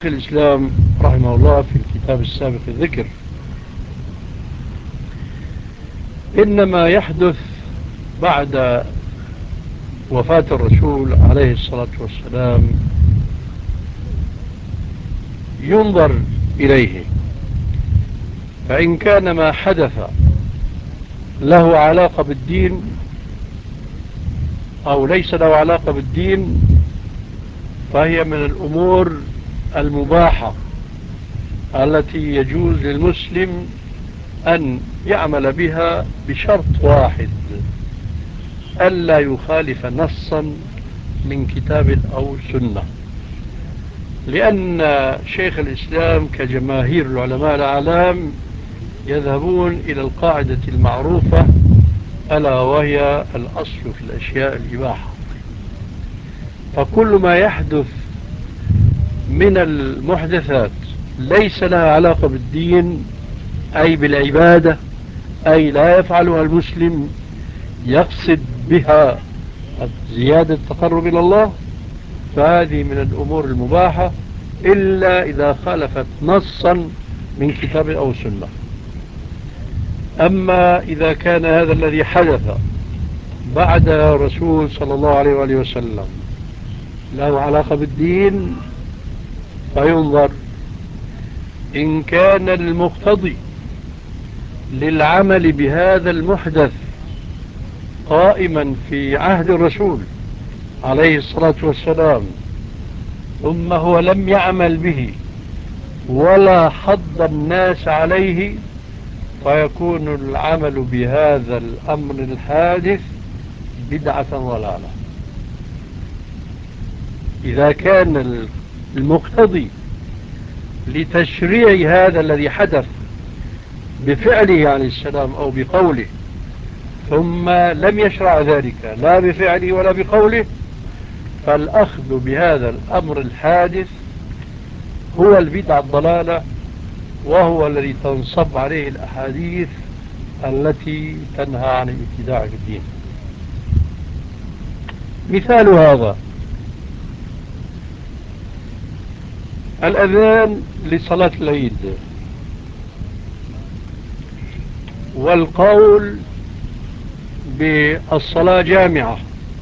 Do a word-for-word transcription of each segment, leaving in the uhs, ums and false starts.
الإسلام رحمه الله في الكتاب السابق الذكر إنما يحدث بعد وفاة الرسول عليه الصلاة والسلام ينظر إليه، فإن كان ما حدث له علاقة بالدين أو ليس له علاقة بالدين فهي من الأمور المباحة التي يجوز للمسلم أن يعمل بها بشرط واحد: ألا يخالف نصا من كتاب أو سنة. لأن شيخ الإسلام كجماهير العلماء الأعلام يذهبون إلى القاعدة المعروفة، ألا وهي الأصل في الأشياء الإباحة. فكل ما يحدث من المحدثات ليس لها علاقة بالدين، أي بالعبادة، أي لا يفعلها المسلم يقصد بها زيادة التقرب إلى الله، فهذه من الأمور المباحة إلا إذا خالفت نصا من كتاب أو سنة. أما إذا كان هذا الذي حدث بعد رسول صلى الله عليه وآله وسلم له علاقة بالدين فينظر إن كان المقتضي للعمل بهذا المحدث قائما في عهد الرسول عليه الصلاة والسلام ثم هو لم يعمل به ولا حض الناس عليه، فيكون العمل بهذا الأمر الحادث بدعة ضلالة. إذا كان المقتضي لتشريع هذا الذي حدث بفعله عليه السلام أو بقوله ثم لم يشرع ذلك لا بفعله ولا بقوله، فالأخذ بهذا الأمر الحادث هو البدعة الضلالة، وهو الذي تنصب عليه الأحاديث التي تنهى عن الابتداع في الدين. مثال هذا الأذان لصلاة العيد والقول بالصلاة جامعة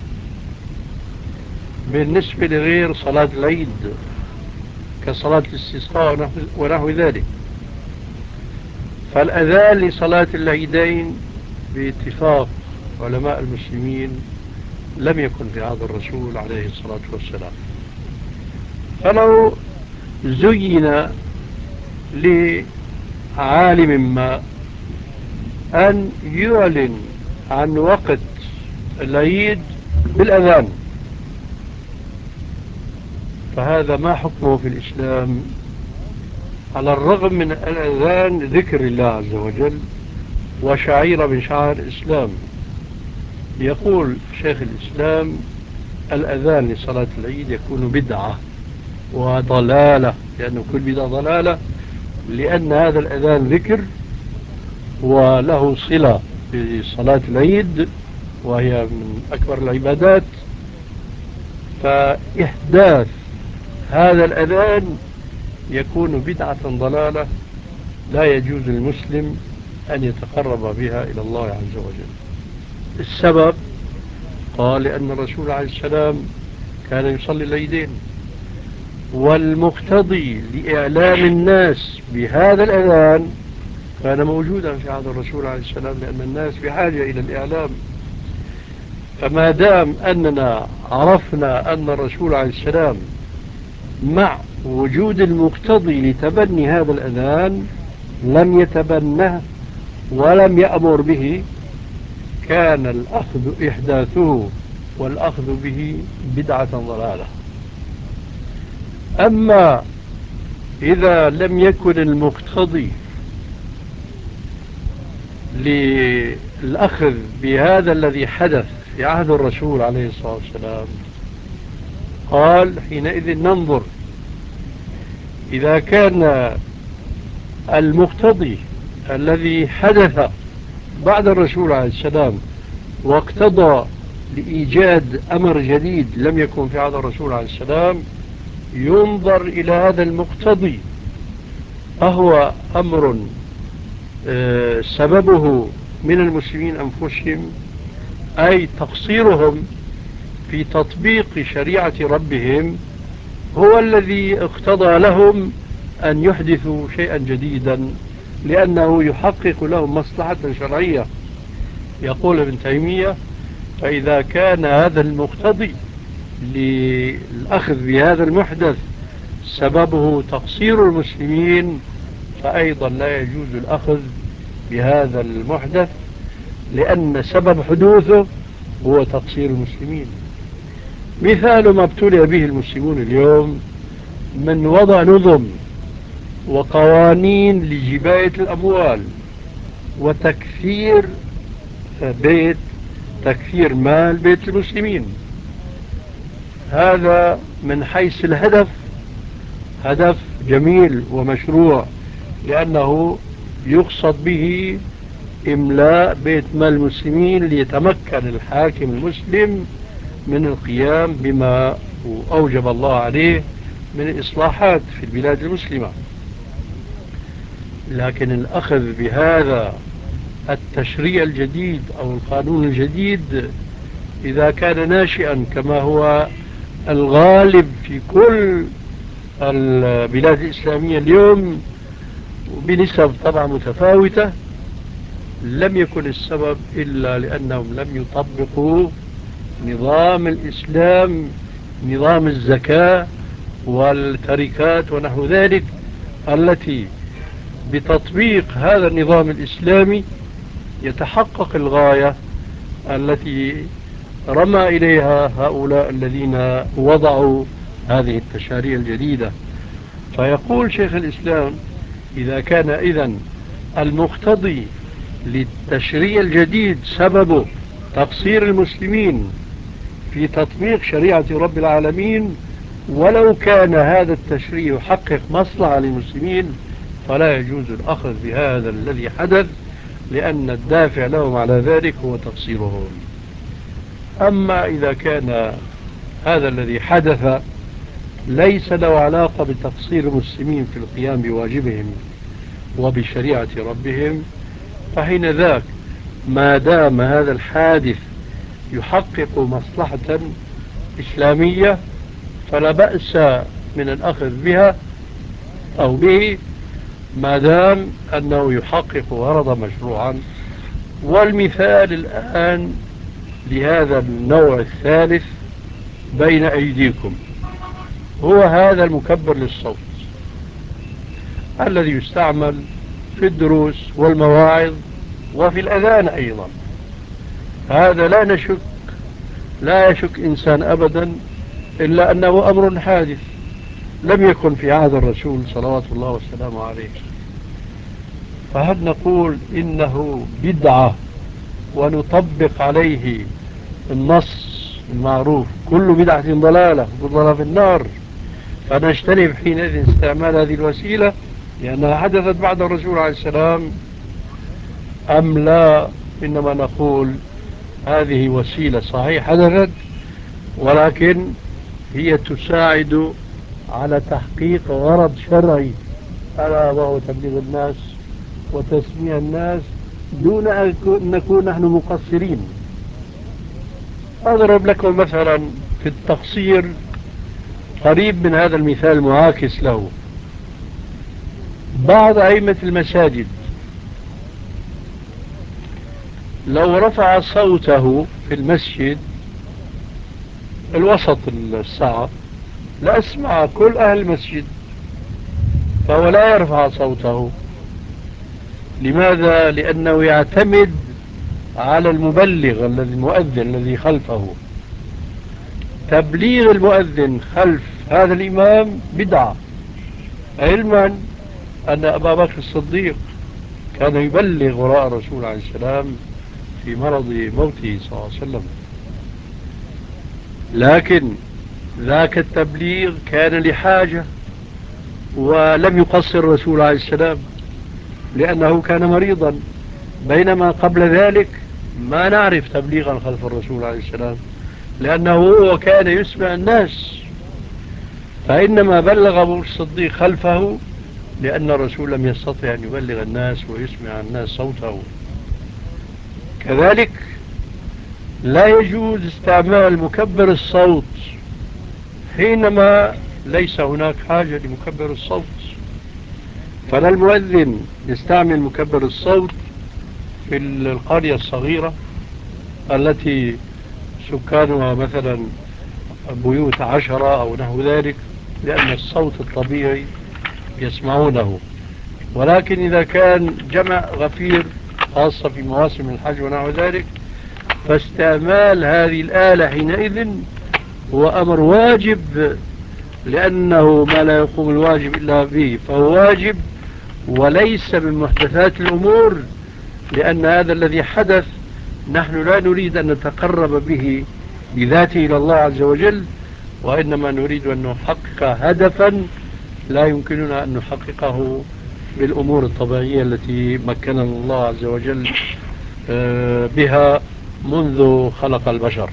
بالنسبة لغير صلاة العيد كصلاة الاستسقاء ونحو ذلك. فالأذان لصلاة العيدين باتفاق علماء المسلمين لم يكن في عهد الرسول عليه الصلاة والسلام. فلو زين لعالم ما أن يعلن عن وقت العيد بالأذان، فهذا ما حكمه في الإسلام؟ على الرغم من الأذان ذكر الله عز وجل وشعيرة من شعائر الإسلام. يقول شيخ الإسلام: الأذان لصلاة العيد يكون بدعة وضلالة، لأنه كل بدعة ضلالة، لأن هذا الأذان ذكر وله صلة بصلاة العيد وهي من أكبر العبادات، فإحداث هذا الأذان يكون بدعة ضلالة لا يجوز للمسلم أن يتقرب بها إلى الله عز وجل. السبب قال لأن الرسول عليه السلام كان يصلي العيدين، والمقتضي لإعلام الناس بهذا الأذان كان موجودا في عهد الرسول عليه السلام، لأن الناس بحاجة إلى الإعلام. فما دام أننا عرفنا أن الرسول عليه السلام مع وجود المقتضي لتبني هذا الأذان لم يتبنه ولم يأمر به، كان الأخذ إحداثه والأخذ به بدعة ضلالة. أما إذا لم يكن المقتضي للأخذ بهذا الذي حدث في عهد الرسول عليه الصلاة والسلام، قال حينئذ ننظر إذا كان المقتضي الذي حدث بعد الرسول عليه السلام واقتضى لإيجاد أمر جديد لم يكن في عهد الرسول عليه السلام، ينظر إلى هذا المقتضي، أهو أمر سببه من المسلمين أنفسهم، أي تقصيرهم في تطبيق شريعة ربهم هو الذي اقتضى لهم أن يحدثوا شيئا جديدا لأنه يحقق لهم مصلحة شرعية. يقول ابن تيمية: فإذا كان هذا المقتضي للأخذ بهذا المحدث سببه تقصير المسلمين، فأيضا لا يجوز الأخذ بهذا المحدث، لأن سبب حدوثه هو تقصير المسلمين. مثال ما ابتلي به المسلمون اليوم من وضع نظم وقوانين لجباية الأموال وتكثير بيت تكثير مال بيت المسلمين. هذا من حيث الهدف هدف جميل ومشروع، لأنه يقصد به إملاء بيت مال المسلمين ليتمكن الحاكم المسلم من القيام بما أوجب الله عليه من الإصلاحات في البلاد المسلمة. لكن الأخذ بهذا التشريع الجديد أو القانون الجديد إذا كان ناشئا كما هو الغالب في كل البلاد الإسلامية اليوم بنسب طبعا متفاوتة، لم يكن السبب إلا لأنهم لم يطبقوا نظام الإسلام، نظام الزكاة والتركات ونحو ذلك، التي بتطبيق هذا النظام الإسلامي يتحقق الغاية التي رمى إليها هؤلاء الذين وضعوا هذه التشاريع الجديدة. فيقول شيخ الإسلام: إذا كان إذن المقتضي للتشريع الجديد سببه تقصير المسلمين في تطبيق شريعة رب العالمين، ولو كان هذا التشريع يحقق مصلحة للمسلمين، فلا يجوز الأخذ بهذا الذي حدث، لأن الدافع لهم على ذلك هو تقصيرهم. أما إذا كان هذا الذي حدث ليس له علاقة بتقصير المسلمين في القيام بواجبهم وبشريعة ربهم، فحين ذاك ما دام هذا الحادث يحقق مصلحة إسلامية فلا بأس من الأخذ بها أو به، ما دام أنه يحقق غرضا مشروعا. والمثال الآن لهذا النوع الثالث بين أيديكم هو هذا المكبر للصوت الذي يستعمل في الدروس والمواعظ وفي الأذان أيضا. هذا لا نشك لا يشك إنسان أبدا إلا أنه أمر حادث لم يكن في عهد الرسول صلوات الله وسلامه عليه. فهل نقول إنه بدعة ونطبق عليه النص المعروف كل بدعة ضلالة وضلالة في النار، فنجتنب حينئذ استعمال هذه الوسيلة لأنها حدثت بعد الرسول عليه السلام، أم لا إنما نقول هذه وسيلة صحيح حدثت ولكن هي تساعد على تحقيق غرض شرعي ألا وهو تبليغ الناس وتسميع الناس دون أن نكون نحن مقصرين. أضرب لكم مثلا في التقصير قريب من هذا المثال المعاكس له. بعض أئمة المساجد لو رفع صوته في المسجد الوسط الساعة لأسمع كل أهل المسجد، فهو لا يرفع صوته. لماذا؟ لأنه يعتمد على المبلغ الذي المؤذن الذي خلفه. تبليغ المؤذن خلف هذا الإمام بدعة، علما أن أبا بكر الصديق كان يبلغ وراء الرسول عليه السلام في مرض موته صلى الله عليه وسلم، لكن ذاك التبليغ كان لحاجة ولم يقصر الرسول عليه السلام لأنه كان مريضا، بينما قبل ذلك ما نعرف تبليغا خلف الرسول عليه السلام لأنه هو كان يسمع الناس. فإنما بلغ أبو الصديق خلفه لأن الرسول لم يستطع أن يبلغ الناس ويسمع الناس صوته. كذلك لا يجوز استعمال مكبر الصوت حينما ليس هناك حاجة لمكبر الصوت، فلا المؤذن يستعمل مكبر الصوت في القرية الصغيرة التي سكانها مثلا بيوت عشرة أو نحو ذلك، لأن الصوت الطبيعي يسمعونه. ولكن إذا كان جمع غفير خاصة في مواسم الحج ونحو ذلك، فاستعمال هذه الآلة حينئذ هو أمر واجب، لأنه ما لا يقوم الواجب إلا به فهو واجب وليس من محدثات الأمور، لأن هذا الذي حدث نحن لا نريد أن نتقرب به بذاته إلى الله عز وجل، وإنما نريد أن نحقق هدفا لا يمكننا أن نحققه بالأمور الطبيعية التي مكننا الله عز وجل بها منذ خلق البشر.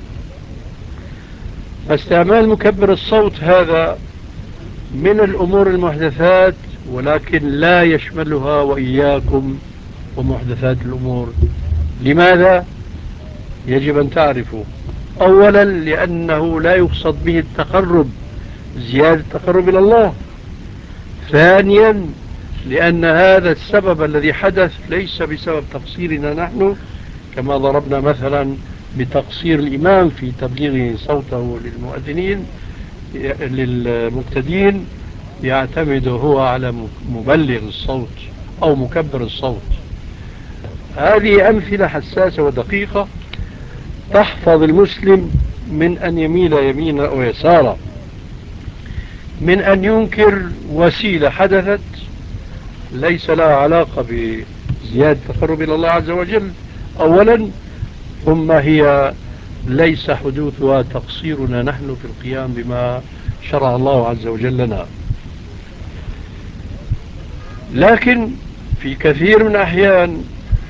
فاستعمال مكبر الصوت هذا من الأمور المحدثات، ولكن لا يشملها وإياكم ومحدثات الأمور. لماذا؟ يجب أن تعرفوا. أولا لأنه لا يقصد به التقرب، زيادة التقرب إلى الله. ثانيا لأن هذا السبب الذي حدث ليس بسبب تقصيرنا نحن، كما ضربنا مثلا بتقصير الإمام في تبليغ صوته للمؤذنين للمقتدين، يعتمد هو على مبلغ الصوت أو مكبر الصوت. هذه أمثلة حساسة ودقيقة تحفظ المسلم من أن يميل يمينا أو يسارا، من أن ينكر وسيلة حدثت ليس لها علاقة بزيادة التقرب إلى الله عز وجل أولا، ثم هي ليس حدوثها تقصيرنا نحن في القيام بما شرع الله عز وجل لنا. لكن في كثير من الأحيان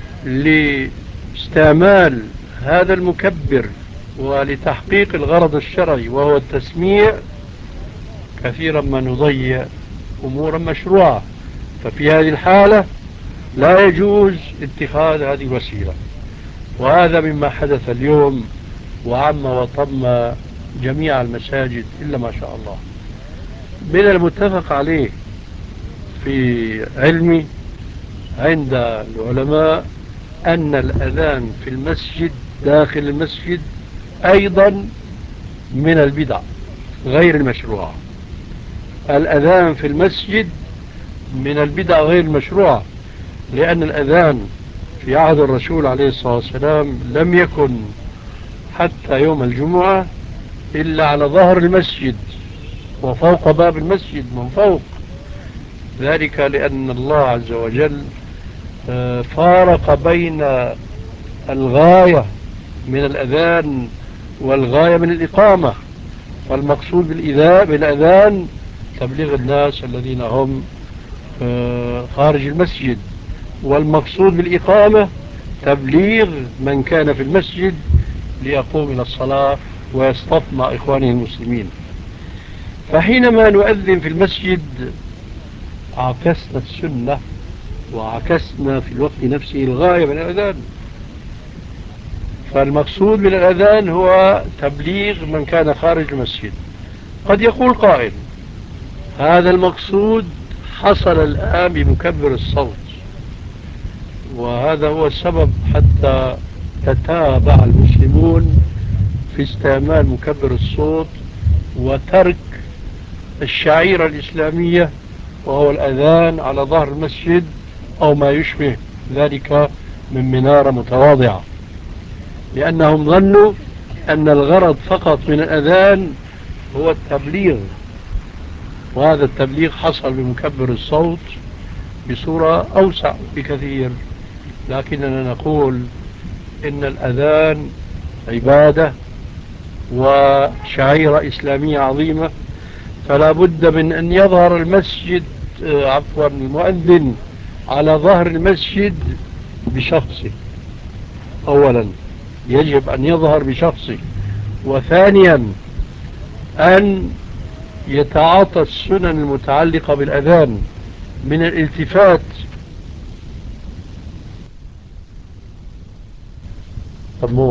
لاستعمال هذا المكبر ولتحقيق الغرض الشرعي وهو التسميع، كثيرا ما نضيع أمورا مشروعة، ففي هذه الحالة لا يجوز اتخاذ هذه الوسيلة. وهذا مما حدث اليوم وعم وطم جميع المساجد إلا ما شاء الله. من المتفق عليه في علمي عند العلماء أن الأذان في المسجد داخل المسجد أيضا من البدع غير المشروعة. الأذان في المسجد من البدع غير المشروعة، لأن الأذان في عهد الرسول عليه الصلاة والسلام لم يكن حتى يوم الجمعة إلا على ظهر المسجد وفوق باب المسجد من فوق، ذلك لأن الله عز وجل فارق بين الغاية من الأذان والغاية من الإقامة. فالمقصود بالأذان تبليغ الناس الذين هم خارج المسجد، والمقصود بالإقامة تبليغ من كان في المسجد ليقوم إلى الصلاة ويصطف مع إخوانه المسلمين. فحينما نؤذن في المسجد عكسنا السنة وعكسنا في الوقت نفسه الغاية من الأذان. فالمقصود من الأذان هو تبليغ من كان خارج المسجد. قد يقول قائل هذا المقصود حصل الآن بمكبر الصوت، وهذا هو السبب حتى تتابع المسلمون في استعمال مكبر الصوت وترك الشعيرة الإسلامية وهو الأذان على ظهر المسجد أو ما يشبه ذلك من منارة متواضعة، لأنهم ظنوا أن الغرض فقط من الأذان هو التبليغ، وهذا التبليغ حصل بمكبر الصوت بصورة أوسع بكثير. لكننا نقول إن الأذان عبادة وشعيرة إسلامية عظيمة، فلا بد من أن يظهر المسجد عفوا المؤذن على ظهر المسجد بشخصه. أولا يجب أن يظهر بشخصه، وثانيا أن يتعاطى السنن المتعلقة بالأذان من الالتفات. طب مو